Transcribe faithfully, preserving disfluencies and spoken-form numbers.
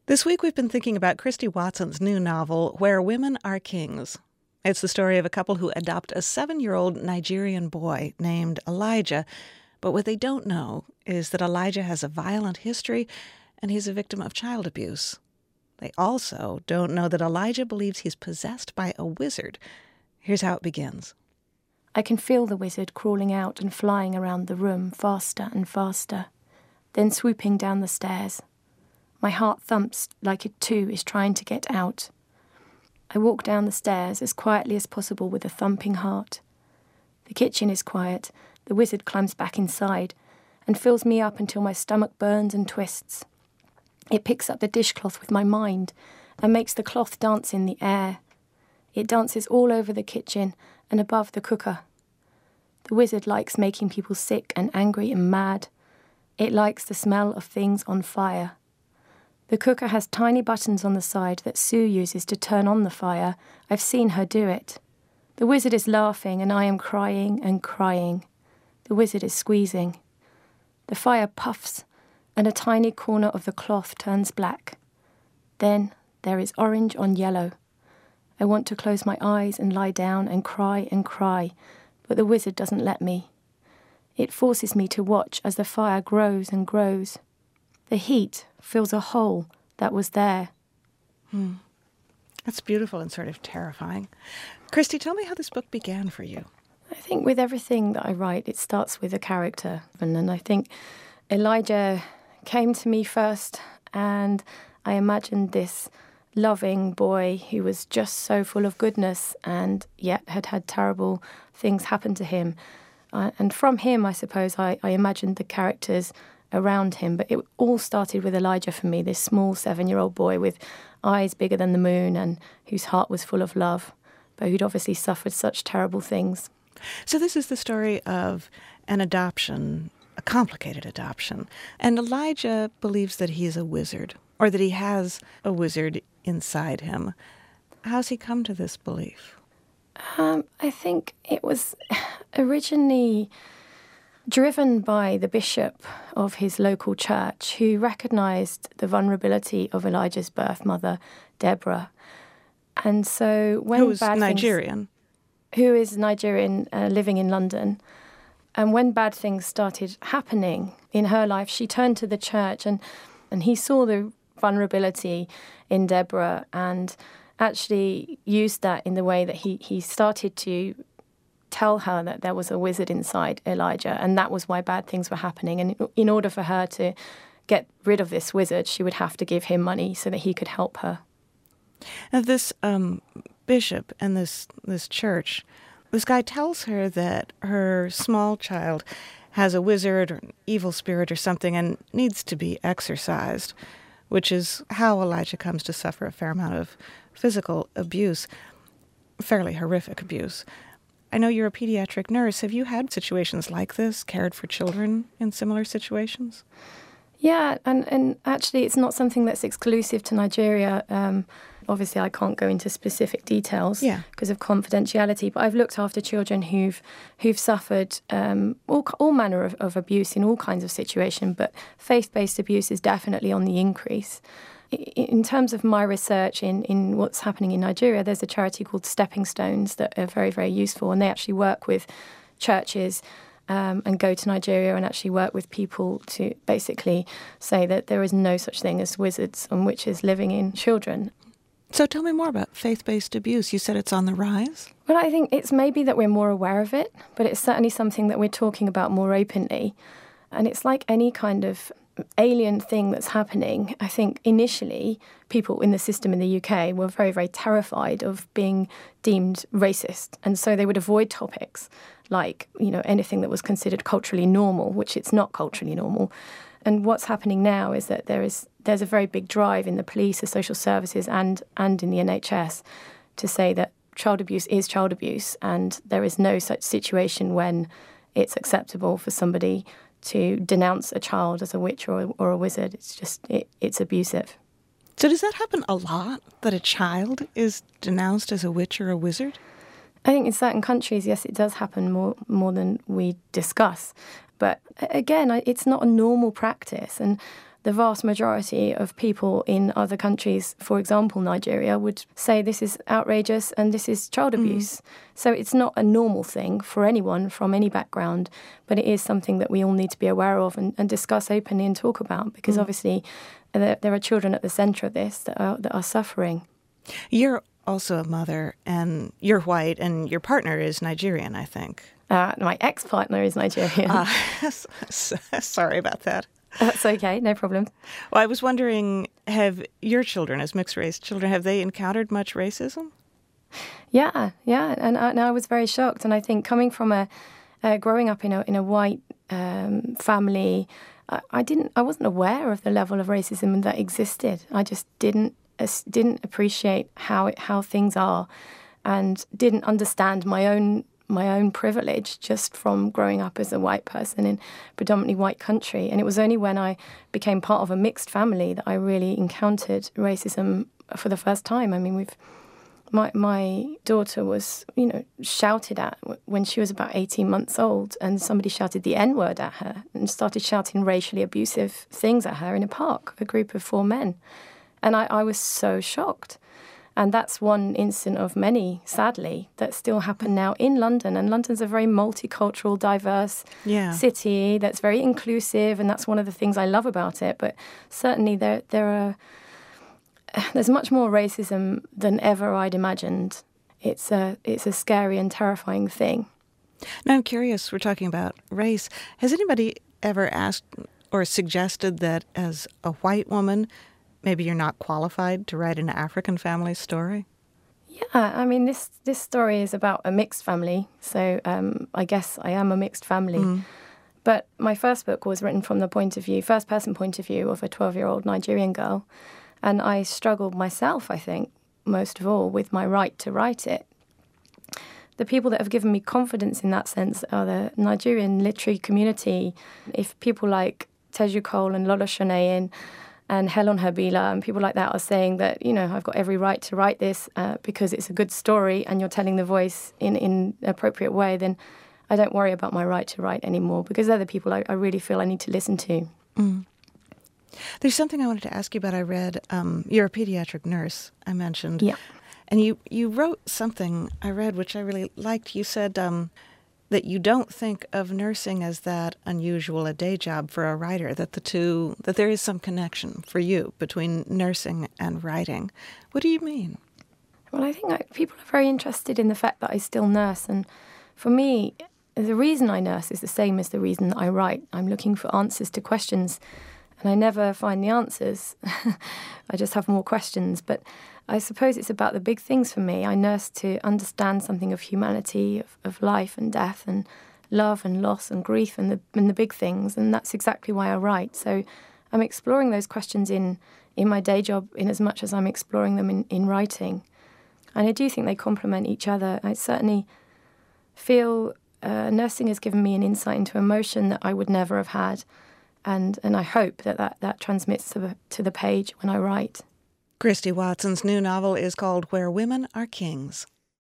This week we've been thinking about Christy Watson's new novel, Where Women Are Kings. It's the story of a couple who adopt a seven-year-old Nigerian boy named Elijah, but what they don't know is that Elijah has a violent history and he's a victim of child abuse. They also don't know that Elijah believes he's possessed by a wizard. Here's how it begins. I can feel the wizard crawling out and flying around the room faster and faster, then swooping down the stairs. My heart thumps like it too is trying to get out. I walk down the stairs as quietly as possible with a thumping heart. The kitchen is quiet. The wizard climbs back inside and fills me up until my stomach burns and twists. It picks up the dishcloth with my mind and makes the cloth dance in the air. It dances all over the kitchen and above the cooker. The wizard likes making people sick and angry and mad. It likes the smell of things on fire. The cooker has tiny buttons on the side that Sue uses to turn on the fire. I've seen her do it. The wizard is laughing and I am crying and crying. The wizard is squeezing. The fire puffs and a tiny corner of the cloth turns black. Then there is orange on yellow. I want to close my eyes and lie down and cry and cry, but the wizard doesn't let me. It forces me to watch as the fire grows and grows. The heat fills a hole that was there. Hmm. That's beautiful and sort of terrifying. Christy, tell me how this book began for you. I think with everything that I write, it starts with a character. And, and I think Elijah came to me first, and I imagined this loving boy who was just so full of goodness and yet had had terrible things happen to him. Uh, and from him, I suppose, I, I imagined the characters around him. But it all started with Elijah for me, this small seven-year-old boy with eyes bigger than the moon and whose heart was full of love, but who'd obviously suffered such terrible things. So this is the story of an adoption, a complicated adoption. And Elijah believes that he's a wizard, or that he has a wizard inside him. How's he come to this belief? Um, I think it was originally driven by the bishop of his local church, who recognised the vulnerability of Elijah's birth mother, Deborah. And so when Who was bad Nigerian. Things, who is Nigerian, uh, living in London. And when bad things started happening in her life, she turned to the church, and, and he saw the vulnerability in Deborah and actually used that in the way that he, he started to tell her that there was a wizard inside Elijah, and that was why bad things were happening. And in order for her to get rid of this wizard, she would have to give him money so that he could help her. Now, this um, bishop and this this church, this guy tells her that her small child has a wizard or an evil spirit or something and needs to be exorcised, which is how Elijah comes to suffer a fair amount of physical abuse, fairly horrific abuse. I know you're a pediatric nurse. Have you had situations like this, cared for children in similar situations? Yeah, and, and actually it's not something that's exclusive to Nigeria. Um, obviously, I can't go into specific details yeah. because of confidentiality, but I've looked after children who've who've suffered um, all, all manner of, of abuse in all kinds of situations, but faith-based abuse is definitely on the increase. In terms of my research in, in what's happening in Nigeria, there's a charity called Stepping Stones that are very, very useful, and they actually work with churches um, and go to Nigeria and actually work with people to basically say that there is no such thing as wizards and witches living in children. So tell me more about faith-based abuse. You said it's on the rise? Well, I think it's maybe that we're more aware of it, but it's certainly something that we're talking about more openly. And it's like any kind of alien thing that's happening. I think initially people in the system in the U K were very, very terrified of being deemed racist. And so they would avoid topics like, you know, anything that was considered culturally normal, which it's not culturally normal. And what's happening now is that there is there's a very big drive in the police, the social services and, and in the N H S to say that child abuse is child abuse, and there is no such situation when it's acceptable for somebody to denounce a child as a witch or a, or a wizard. It's just, it, it's abusive. So does that happen a lot, that a child is denounced as a witch or a wizard? I think in certain countries, yes, it does happen more more than we discuss. But again, it's not a normal practice. And the vast majority of people in other countries, for example, Nigeria, would say this is outrageous and this is child abuse. Mm. So it's not a normal thing for anyone from any background, but it is something that we all need to be aware of and, and discuss openly and talk about, because mm. obviously there, there are children at the centre of this that are, that are suffering. You're also a mother, and you're white, and your partner is Nigerian, I think. Uh, my ex-partner is Nigerian. Uh, sorry about that. That's okay, no problem. Well, I was wondering, have your children, as mixed-race children, have they encountered much racism? Yeah, yeah, and I, and I was very shocked. And I think coming from a, uh, growing up in a in a white um, family, I, I didn't, I wasn't aware of the level of racism that existed. I just didn't uh, didn't appreciate how it, how things are, and didn't understand my own. my own privilege just from growing up as a white person in a predominantly white country. And it was only when I became part of a mixed family that I really encountered racism for the first time. I mean, we've my my daughter was, you know, shouted at when she was about eighteen months old, and somebody shouted the N-word at her and started shouting racially abusive things at her in a park, a group of four men. And I, I was so shocked. And that's one incident of many, sadly, that still happen now in London. And London's a very multicultural, diverse yeah. city that's very inclusive, and that's one of the things I love about it. But certainly there there are there's much more racism than ever I'd imagined. It's a it's a scary and terrifying thing. Now I'm curious, we're talking about race. Has anybody ever asked or suggested that as a white woman, maybe you're not qualified to write an African family story? Yeah, I mean, this this story is about a mixed family, so um, I guess I am a mixed family. Mm. But my first book was written from the point of view, first-person point of view of a twelve-year-old Nigerian girl, and I struggled myself, I think, most of all, with my right to write it. The people that have given me confidence in that sense are the Nigerian literary community. If people like Teju Cole and Lola Shoneyin and Helen Herbila and people like that are saying that, you know, I've got every right to write this uh, because it's a good story and you're telling the voice in, in an appropriate way, then I don't worry about my right to write anymore, because they're the people I, I really feel I need to listen to. Mm. There's something I wanted to ask you about. I read, um, you're a pediatric nurse, I mentioned. Yeah. And you, you wrote something I read which I really liked. You said um, that you don't think of nursing as that unusual a day job for a writer, that the two, that there is some connection for you between nursing and writing. What do you mean? Well, I think I, people are very interested in the fact that I still nurse. And for me, the reason I nurse is the same as the reason that I write. I'm looking for answers to questions, and I never find the answers. I just have more questions. But I suppose it's about the big things for me. I nurse to understand something of humanity, of, of life and death and love and loss and grief and the, and the big things. And that's exactly why I write. So I'm exploring those questions in, in my day job in as much as I'm exploring them in, in writing. And I do think they complement each other. I certainly feel uh, nursing has given me an insight into emotion that I would never have had. And, and I hope that that, that transmits to the, to the page when I write. Christy Watson's new novel is called Where Women Are Kings.